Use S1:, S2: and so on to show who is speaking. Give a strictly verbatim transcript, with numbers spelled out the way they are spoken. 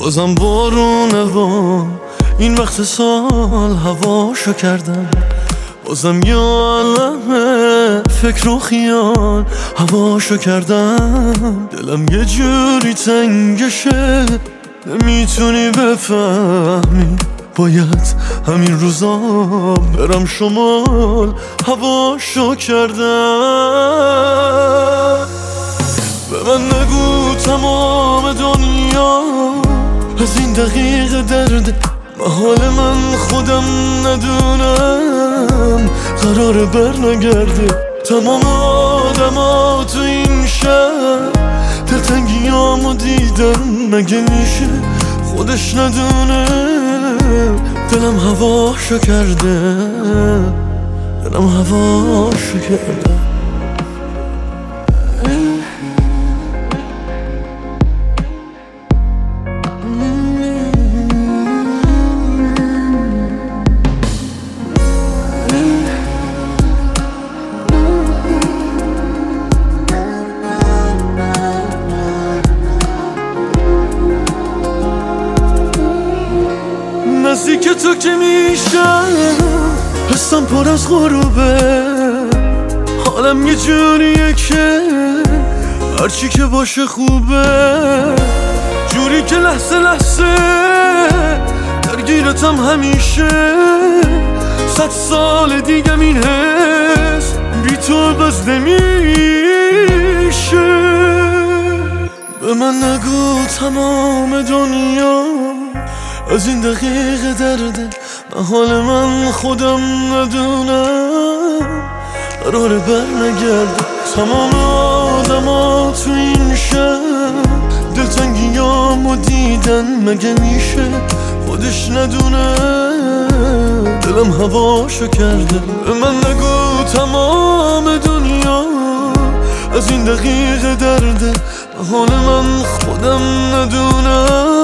S1: بازم بارونه و این وقت سال هواشو کردم، بازم یه عالمه فکر و خیال هواشو کردم. دلم یه جوری تنگشه نمیتونی بفهمی، باید همین روزا برم شمال هواشو کردم. به من نگو تمام دنیا از این دقیقه درده، محال من خودم ندونم قراره بر نگرده. تمام آدما تو این شهر دلتنگیامو دیدن، مگه میشه خودش ندونه دلم هواشو کرده، دلم هواشو کرده. نزدیک تو که میشم حسم پر از غروبه، حالم یه جوریه که هرچی که باشه خوبه، جوری که لحظه لحظه درگیرتم همیشه. صد سال دیگه این حس بی تو بس نمیشه. به من نگو تمام دنیا از این دقیقه درده، محال من خودم ندونم قراره بر نگرده. تمام آدما تو این شهر دلتنگیامو دیدن، مگه میشه خودش ندونه دلم هواشو کرده. به من نگو تمام دنیا از این دقیقه درده، محال من خودم ندونم